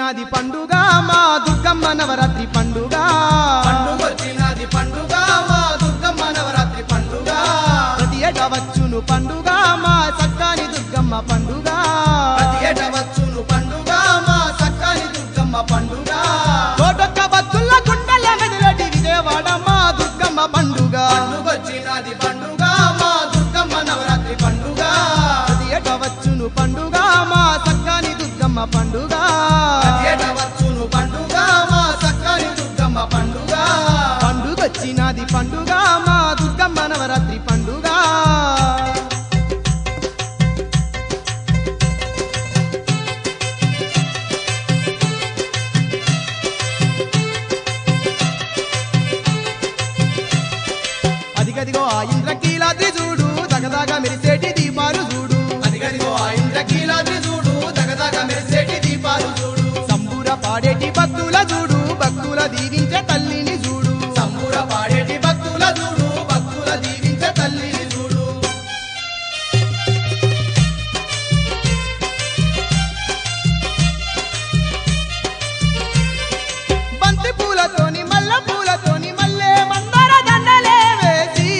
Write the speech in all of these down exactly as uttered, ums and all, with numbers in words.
వచ్చినది పండుగ మా దుర్గమ్మ నవరాత్రి పండుగ పండుగొచ్చినది పండుగ మా దుర్గమ్మ నవరాత్రి పండుగ ప్రతి ఏటా వచ్చును పండుగ మా చక్కని దుర్గమ్మ పండుగ ప్రతి ఏటా వచ్చును పండుగ మా చక్కని దుర్గమ్మ పండుగ కోటొక్క భక్తుల గుండెల మెదలటి విజయవాడ మా దుర్గమ్మ పండుగ పండుగొచ్చినది పండుగ మా దుర్గమ్మ నవరాత్రి పండుగ ప్రతి ఏటా వచ్చును పండుగ మా చక్కని దుర్గమ్మ పండుగ ప్రతి ఏటా వచ్చును పండుగ మా చక్కని దుర్గమ్మ పండుగ పండుగొచ్చినది పండుగ మా దుర్గమ్మ నవరాత్రి పండుగ అదిగదిగో ఆ ఇంద్రకీలాద్రి చూడు దగదగ మెరిసేటి దీపాలు చూడు అదిగదిగో ఆ ఇంద్రకీలాద్రి చూడు దగదగ మెరిసేటి దీపాలు చూడు సంబూర పాడేటి భక్తుల చూడు భక్తుల దీవించే తల్లిని చూడు సంబూర పాడేటి భక్తుల చూడు భక్తుల దీవించే తల్లిని చూడు బంతి పూలతోని మల్ల పూలతోని మల్లె మందార దండలే వేసి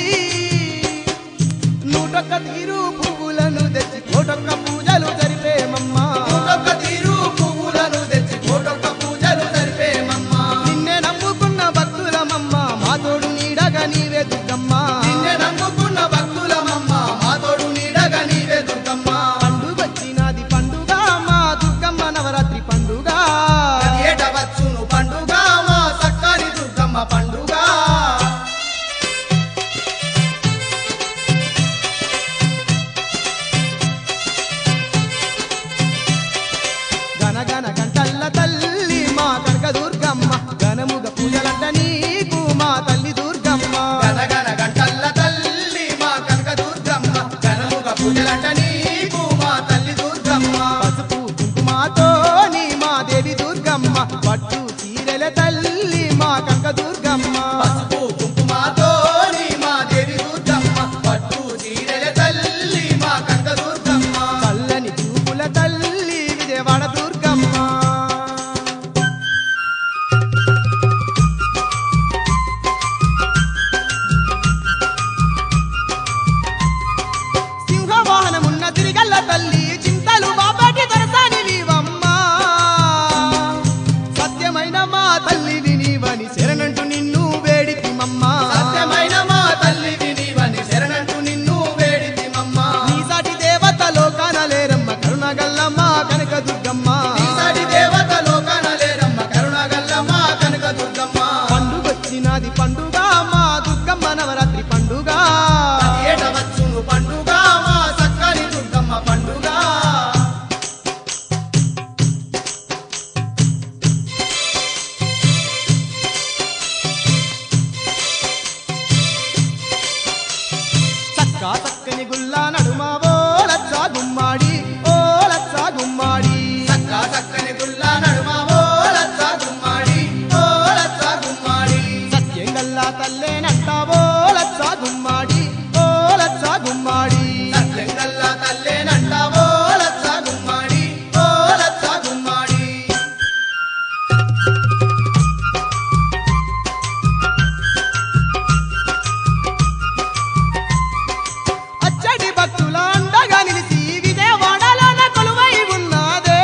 నూటొక్క తీరు పువ్వులను తెచ్చి కోటొక్క పూజలు జరిపేమమ్మా కోటొక్క తీరు పువ్వులను తెచ్చి కోటొక్క పూజలు జరిపేమమ్మ నిన్నే నమ్ముకున్న భక్తులమమ్మ మా తోడు నీడగా నీవే దుర్గమ్మ నిన్నే నమ్ముకున్న భక్తులమమ్మ మా తోడు నీడగా నీవే దుర్గమ్మ పండుగొచ్చినది పండుగ మా దుర్గమ్మ నవరాత్రి పండుగ ప్రతి ఏటా వచ్చును పండుగ మా చక్కని దుర్గమ్మ పండుగ గనగన గంటల్ల తల్లి మా కనక దుర్గమ్మ గనముగ పూజలంట నీకు మా తల్లి దుర్గమ్మ గనగన గంటల్ల తల్లి మా కనక దుర్గమ్మ గనముగ పూజలంట నీకు మా తల్లి దుర్గమ్మ పసుపు కుంకుమతో నీ మా దేవి దుర్గమ్మ పట్టు చీరెల తల్లి మా కనక దుర్గమ్మ పసుపు కుంకుమతో నీ మా దేవి దుర్గమ్మ పట్టు చీరెల తల్లి మా కనక దుర్గమ్మ చల్లని చూపుల తల్లి విజయవాడ దుర్గమ్మ సింహవాహనమున్న తిరిగల్ల తల్లి చింతలు బాబాటి దొరసాని నీవమ్మ సత్యమైన మా తల్లివి నీవని శరణంటూ నిన్ను వేడితిమమ్మ సత్యమైన మా తల్లివి నీవని శరణంటూ నిన్ను వేడితిమమ్మ నీ సాటి దేవత లోకాన లేరమ్మ కరుణగల్లమ్మ కనక దుర్గమ్మ ఈసారి దేవత లోకాన లేరమ్మ కరుణగల్లమ్మ కనక దుర్గమ్మ పండుగొచ్చినది పండుగ మా దుర్గమ్మ నవరాత్రి పండుగ ప్రతి ఏటా వచ్చును పండుగ మా చక్కని దుర్గమ్మ పండుగ చక్క చక్కని గుల్లా నడుమ ఓ లచ్చ గుమ్మాడి ఓ లచ్చ గుమ్మాడి చక్క చక్కని గుల్ల నడుమ ఓ లచ్చ గుమ్మాడి ఓ లచ్చ గుమ్మాడి సత్యం గల్లా తల్లే నట్టావో లచ్చ గుమ్మాడి ఓ లచ్చ గుమ్మాడి సత్యంగల్ల తల్లేనంట ఓ లచ్చ గుమ్మాడి ఓ లచ్చ గుమ్మాడి అచ్చటి భక్తుల అండగా నిలిచి విజయవాడలోన కొలువై ఉన్నదే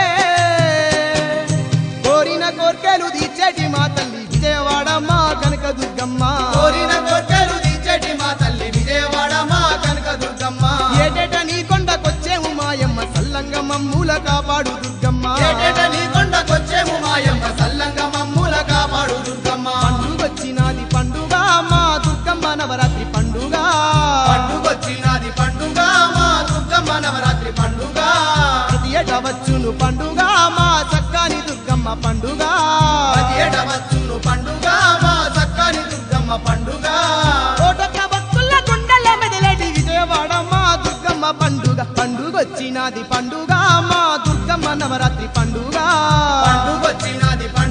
కోరిన కోర్కెలు తీర్చేటి మా తల్లి విజయవాడ మా కనక దుర్గమ్మ కోరిన కోర్కెలు తీర్చేటి మా తల్లి విజయవాడ మా కనక దుర్గమ్మ ఏటేట నీ కొండకొచ్చేము మాయమ్మ సల్లంగ మమ్ముల కాపాడు దుర్గమ్మ ఏటేట నీ కొండకొచ్చేము మాయమ్మ సల్లంగ మమ్ముల కాపాడు దుర్గమ్మ పండుగొచ్చినది పండుగ మా దుర్గమ్మ నవరాత్రి పండుగ పండుగొచ్చినది పండుగ మా దుర్గమ్మ నవరాత్రి పండుగ ప్రతి ఏటా వచ్చును పండుగ మా చక్కని దుర్గమ్మ పండుగ ప్రతి ఏటా వచ్చును పండుగ మా చక్కని దుర్గమ్మ పండుగ కోటొక్క భక్తుల గుండెల మెదలటి విజయవాడ మా దుర్గమ్మ పండుగ పండుగొచ్చినది పండుగ మా దుర్గమ్మ నవరాత్రి పండుగ పండుగొచ్చినది పండుగ